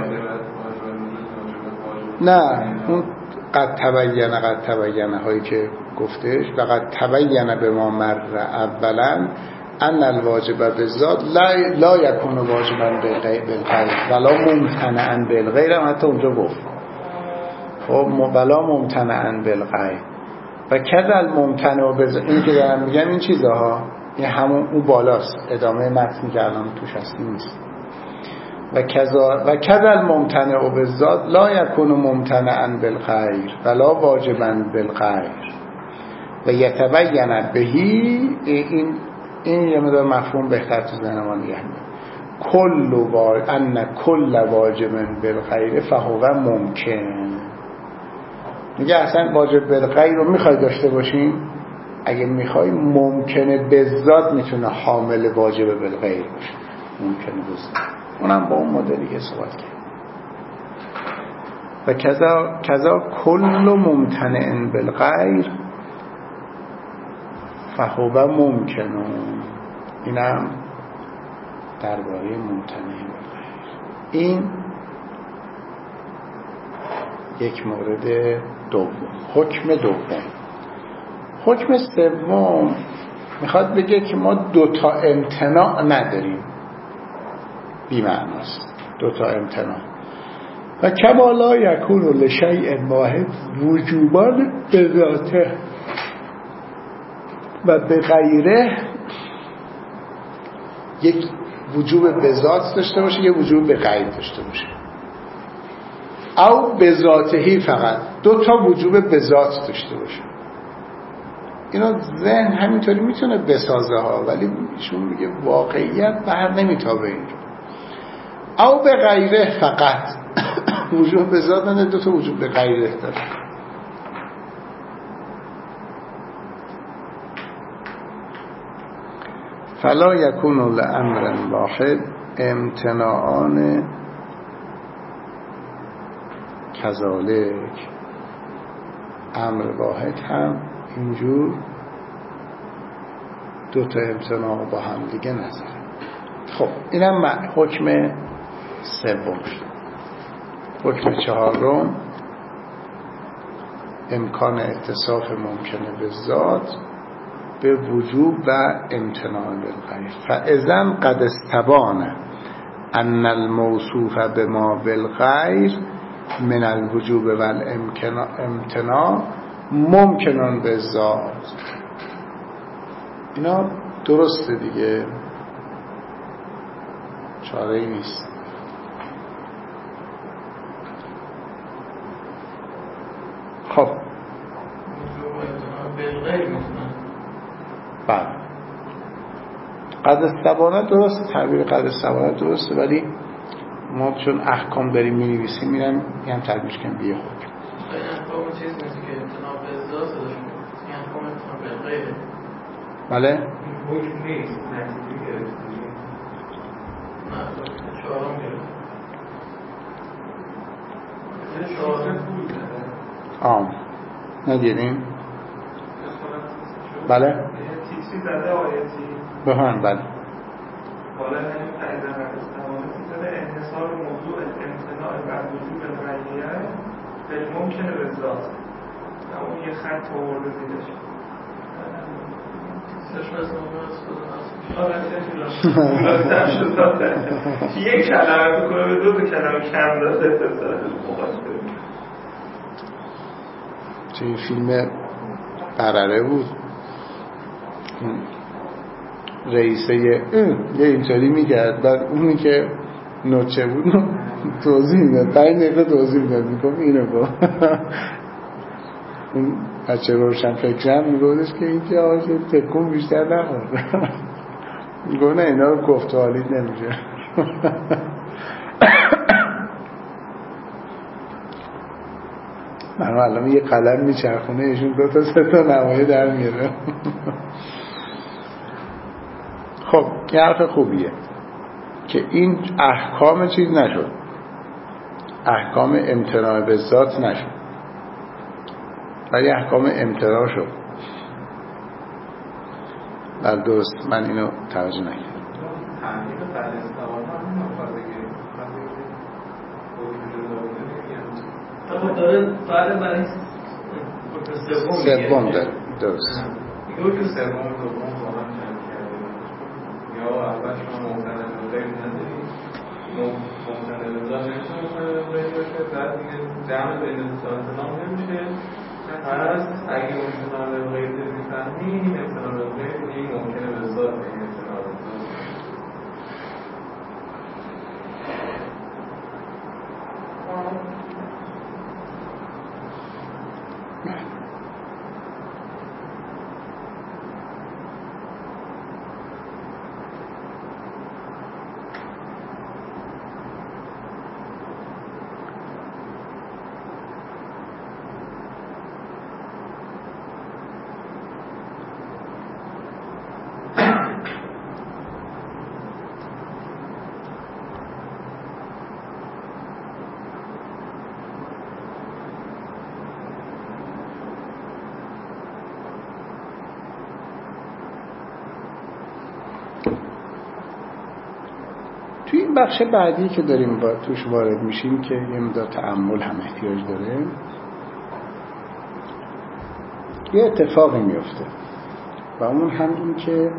نه، اون قد تبین هایی که گفتش و قد تبین به ما مر اولا ان الواجب بالذات لا یکون واجبا بالغیر ولا ممتنعا بالغیر، هم حتی اونجا گفت خب ولا ممتنعا بالغیر و کذا الممتنع بالذات. این که دارم میگم این چیزها این همون اون بالاست، ادامه متنی که الان توش هست نیست. و کذا الممتنع بالذات لا یکون ممتنعا بالغیر ولا واجبا بالغیر و یتبین بهی. این یه مدار مفهوم بهتر تو ذهن ما نگه می‌داره. ان کل واجب بالغیر فهو ممکن. میگه اصلا واجب بالغیر رو میخوای داشته باشیم، اگه میخوای ممکنه به ذات میتونه حامل واجب بالغیر باشه، ممکنه به ذات. اونم با اون مدلی که صحبت کرد. و کذا کل ممتنع بالغیر فهو ممکنه. اینم درباره ممتنع بالغیر. این یک مورد دوم. حکم دوم. حکم سوم میخواد بگه که ما دوتا امتناع نداریم، بی معناست دوتا امتناع. و کما لا یکون لشیء واحد وجوبان به ذاته و به غیره، یک وجوب به ذات داشته باشه یک وجوب به غیر داشته باشه، او به ذاتهی فقط دو تا وجوب به ذات داشته باشه. اینا ذهن همینطوری میتونه بسازه ها، ولی ایشون میگه واقعیت بر نمیتابه اینجا. او به غیره فقط وجوب به ذات نه، دو تا وجوب به غیره داره. فلا یکون لامر واحد امتناعان کذالک. امر واحد هم اینجور دو تا امتناع با هم دیگه نظر. خب اینم حکم سوم شد. حکم چهارم امکان اتصاف ممکنه به ذات به وجوب و امتناع بالغیر. فاذا قد استبان ان الموصوف بما بالغیر من الوجوب و الامتناع ممکنن به ذات. اینا درسته دیگه، چاره‌ای نیست. خب بله قد استبانه درست، تعبیر قد استبانه درسته، ولی ما چون احکام داریم می‌نویسیم میرم ترجمهش کنم بیه حکم. بله؟ حکم نیست نتیجه گرفتیم نه چهارم گرفت ندیدیم؟ بله؟ تیتری زده آیتی بفهم بله بالا همین قیدن و استمالاتی زده انحصار موضوع امتناع بر وجود الغیه غیر ممکنه به ذات اون یه خط آورده زیرش یک کلمه بکنه به دو کلمه کم داده چه این فیلم قراره بود رئیسه یه اینطوری میگرد بعد اونی که نوچه بود توضیح میداد 5 دقیقه توضیح میداد میگم اینو گفت اون بچه روشن فکرم میگودش که این که آقا تکون بیشتر نخورد میگو نه اینا رو گفت و حالید نمیشه من الان یه قلم میچرخونه ایشون 2 تا 3 تا نمایه در میاره خب یه حرف خوبیه که این احکام چیز نشد احکام امتناع به ذات نشد ولی احکام امتناع شد بل درست من اینو توجه نکردم تحقیق بعد استوان هم نمیخواد خب داره بعد برای سوم داره درست میگه که سوم دوم با هم جمع کرده یا اول شما ممکنه به غیر نداری ممکنه به ذات نمیتونه به غیر باشه بعد دیگه جمع بین امتناع نمیشه پس اگه امتناع به غیر میفهمی این امتناع به غیر این ممکنه به ذات این امتناع به ذات توی این بخش بعدی که داریم با توش وارد میشیم که یه مقدار تأمل هم احتیاج داره یه اتفاقی میفته و اون هم این که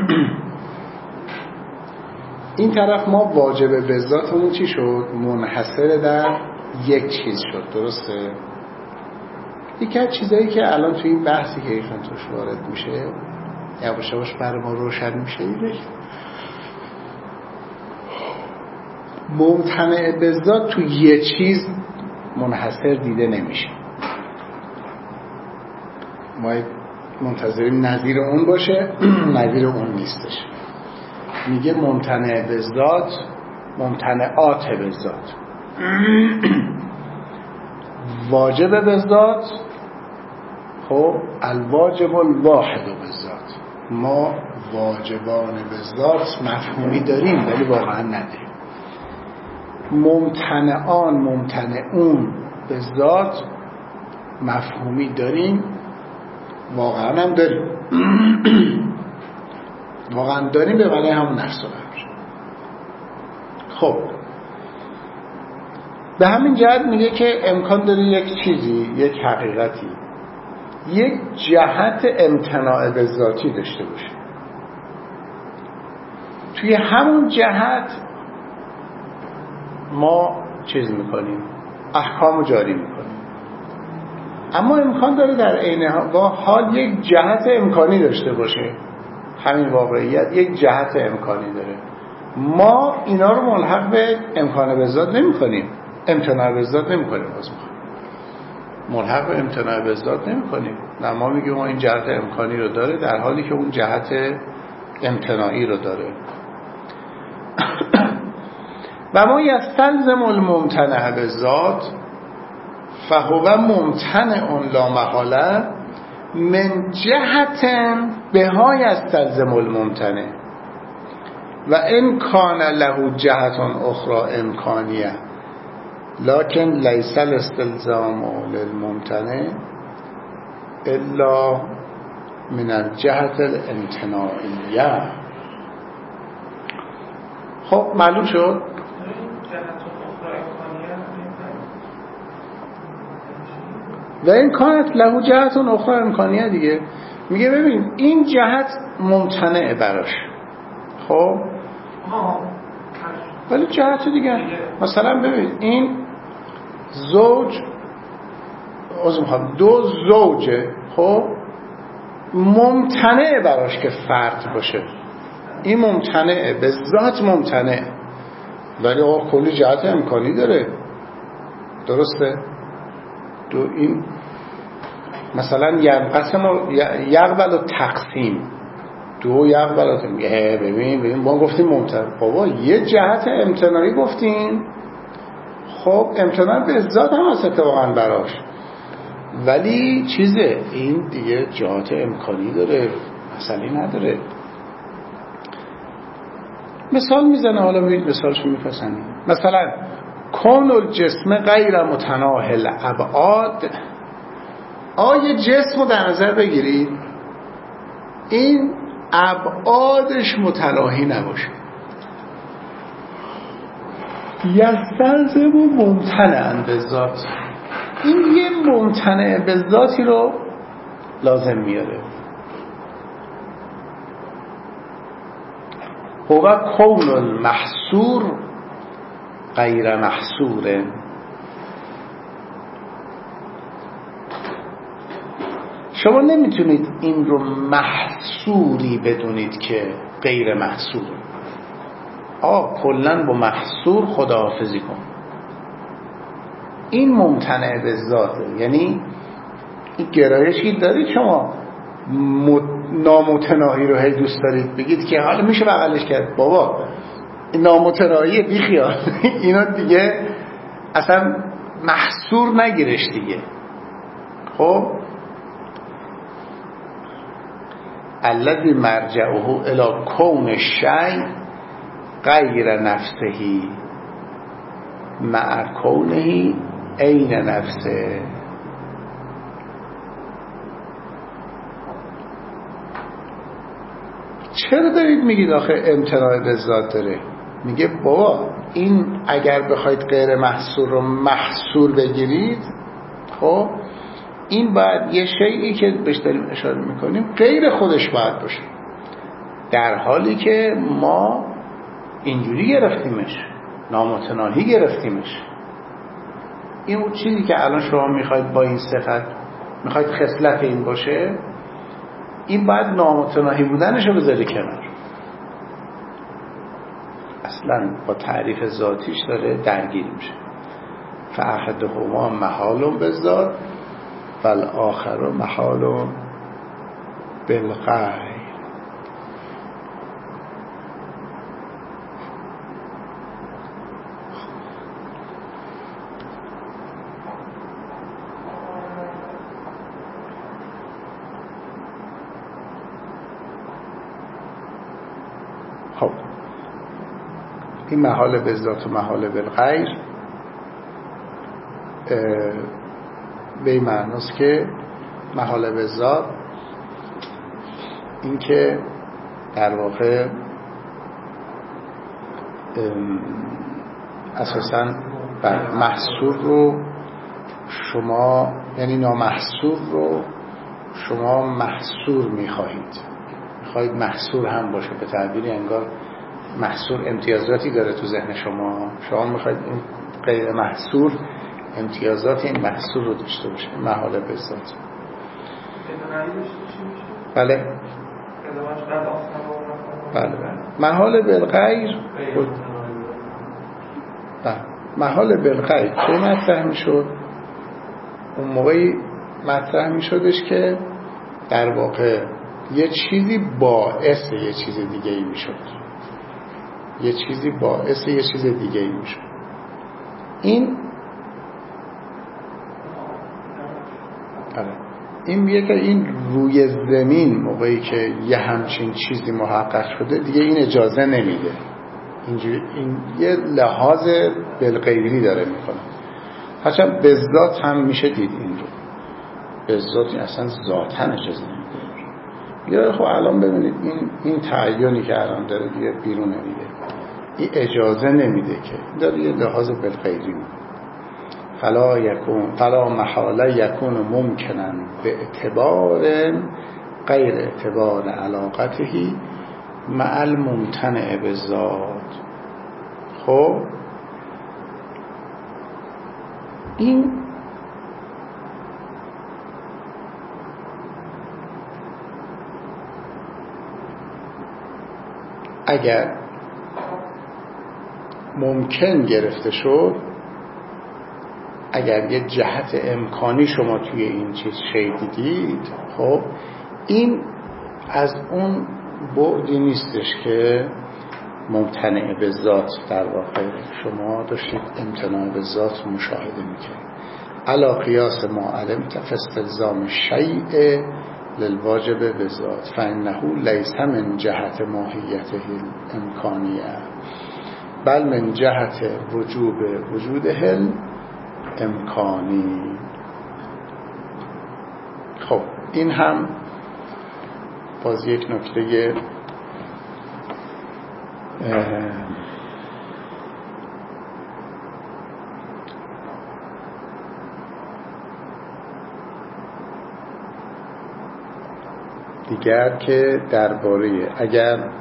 این طرف ما واجب به ذاتمون چی شد؟ منحصر در یک چیز شد درسته؟ یکی از چیزایی که الان توی این بحثی که ایشون توش وارد میشه یواش یواش برای ما روشن میشه اینه ممتنع به ذات تو یه چیز منحصر دیده نمیشه ما منتظریم نظیر اون باشه نظیر اون نیستش میگه ممتنع به ذات ممتنعات به ذات واجب به ذات خب الواجب الواحد به ذات ما واجبان به ذات مفهومی داریم ولی واقعا نداریم ممتنعان ممتنعون به ذات مفهومی داریم واقعا هم داریم واقعا داریم به معنی همون نفس و امر خب به همین جهت میگه که امکان داره یک چیزی یک حقیقتی یک جهت امتناع به ذاتی داشته باشه توی همون جهت ما چیز میکنیم احکام جاری میکنیم اما امکان داره در عین حال یک جهت امکانی داشته باشه همین واقعیت یک جهت امکانی داره ما اینا رو ملحق به امکان به ذات نمی‌کنیم امتناع به ذات نمی‌کنیم ملحق به امتناع به ذات نمی‌کنیم نه ما میگیم ما این جهت امکانی رو داره در حالی که اون جهت امتناعی رو داره و ما یستلزم الممتنع به ذات فهو ممتنع لا محاله من جهت بهای استلزم الممتنع و ان کان له جهت اخرى امکانیه لكن لیس الاستلزام للممتنع الا من الجهت الامتناعیه. خب معلوم شد؟ و این کانت له جهت اخرى امکانیه دیگه. میگه ببین این جهت ممتنعه براش، خب ولی جهت دیگه مثلا ببین این زوج دو زوجه، خب ممتنعه براش که فرد باشه، این ممتنعه به ذات ممتنعه، ولی آقا کلی جهت امکانی داره، درسته؟ دو این مثلا یقبل و تقسیم دو یقبل و تقسیم. ببین ما گفتیم ممتنع، بابا یه جهت امتناعی گفتیم، خب امتناع به ذات هم هست اتفاقا براش، ولی چیزه این دیگه جهت امکانی داره، مسئله نداره. مثال میزنه، حالا مثالشو میپسندیم. مثلا کون الجسم غیر متناهی الابعاد، آیه جسم رو در نظر بگیرید این ابعادش متناهی نباشه، یستلزم ممتنعا به ذات، این یه ممتنع به ذاتی رو لازم میاره. هو کون المحصور غیر محصور، شما نمیتونید این رو محصوری بدونید که غیر محصور. کلن با محصور خداحافظی کن، این ممتنع به ذاته. یعنی این گرایشی دارید شما نامتناهی رو هی دوست دارید بگید که حالا میشه بغلش کرد، بابا نامتناهی بیخیال اینا دیگه اصلا محصور نگیرش دیگه. خب الذی مرجعه الی کون الشیء غیر نفسه مع کونه عین نفسه. چرا دارید میگید آخه امتناع به ذات داره؟ میگه بابا این اگر بخواید غیر محصور رو محصور بگیرید، خب این باید یه شیئی که بهش داریم اشاره میکنیم غیر خودش باید باشه، در حالی که ما اینجوری گرفتیمش، نامتناهی گرفتیمش. این اون چیزی که الان شما میخواید با این صفت میخواید خصلت این باشه، این باید نامتناهی بودنش رو بذاری کنار، اصلا با تعریف ذاتیش داره درگیر میشه. فاحدهما محال بالذات والآخر محال بالغیر. خب این محال بالذات و محال بالغیر به این معناست که محال بالذات این که در واقع اساساً محصور رو شما، یعنی نامحصور رو شما محصور میخواهید محصور هم باشه، به تعبیری انگار محصور امتیازاتی داره تو ذهن شما میخواید این غیر محصور امتیازات این محصور رو داشته باشه. محال بالذات. بله محال بالغیر. محال بالغیر چه مطرح میشد؟ اون موقعی مطرح میشدش که در واقع یه چیزی باعث یه چیز دیگه ای میشد، یه چیزی باعث یه چیز دیگه ای میشد. این میگه که این روی زمین موقعی که یه همچین چیزی محقق شده دیگه این اجازه نمیده. این یه لحاظ بالغیری داره میکنه. هرچند به ذات هم میشه دید این رو، به ذات اصلا ذاتاً اجازه نمیده. یا خب الان ببینید این تعیینی که الان داره دیگه بیرون نمیده، این اجازه نمیده که داره یه لحاظ بالغیری میکنه. فلا محاله یکون ممکنن به اعتبار غیر اعتبار علاقتهی مع الممتنع بالذات. خب این اگر ممکن گرفته شد، اگر یه جهت امکانی شما توی این چیز شی دیدید، خب این از اون بعدی نیستش که ممتنع به ذات در واقع شما داشتید امتناع به ذات مشاهده میکنید. علا قیاس ما علمت فی استلزام شیء للواجب به ذات فانه لیس من جهت ماهیته الامکانیه بل من جهت وجوده امکانی. خب این هم باز یک نکته دیگر که درباره اگر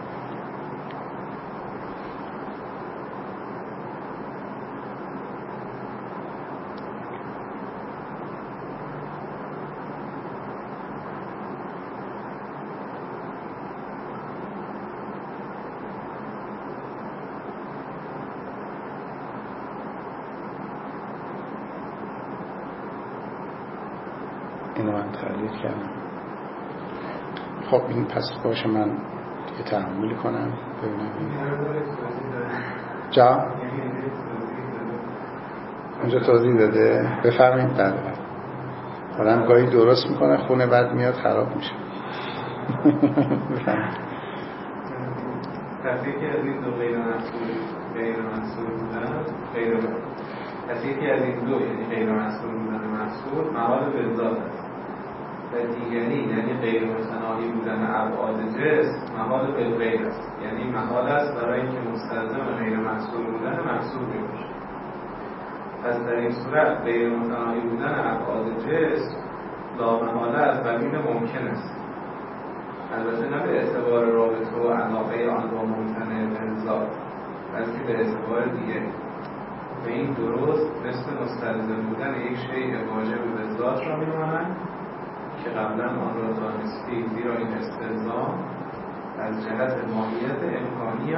اینو من تحلیل کردم. خب این پس باشه من یه تحمل کنم ببینم جا اونجا توضیح داده. بفرمایید. بله آدم گاهی درست میکنه خونه بعد میاد خراب میشه. بفرمایید. پس یکی از این دو غیر محصول بودن پس یکی از این دو یعنی غیر محصول بودن محصول محال به ذات است و دیگری یعنی غیر متناهی بودن ابعاد جسم محال به غیر است، یعنی محال است برای اینکه مستلزم غیر محصول بودن محصول بشه. پس در این صورت غیر متناهی بودن ابعاد جسم لامحاله از قبیل ممکن است، البته نه به اعتبار رابطه و علاقه آن با ممتنع به ذات بلکه به اعتبار دیگری. و این درست مثل مستلزم بودن یک شیء واجب به ذات را می‌ماند که قبلا آن را دانستی، زیرا این استلزام از جهت ماهیت امکانی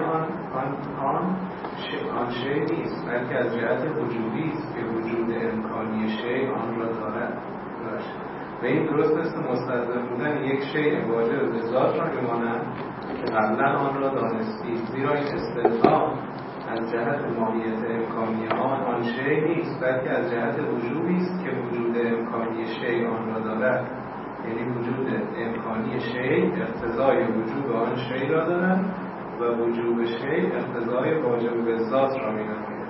آن شیء نیست بلکه از جهت وجودی است که وجود امکانی شیء آن را دارد. و این درست مثل مستلزم بودن یک شیء واجب به ذات را می‌ماند که قبلا آن را دانستی، زیرا این استلزام از جهت ماهیت امکانی آن شیء نیست بلکه از جهت وجودی است که وجود امکانی شیء آن را دارد. یعنی وجود امکانی شیء اقتضای وجود آن شیء را دارد و وجود شیء اقتضای واجب به ذات را می‌نماید.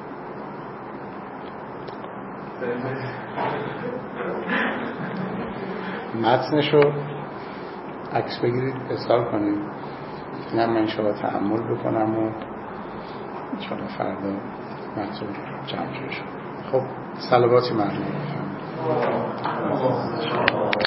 متنشو عکس بگیرید ارسال کنید، اینم من انشاءالله تأمل بکنم و انشاءالله فردا متن جمع شد. خب صلواتی مردم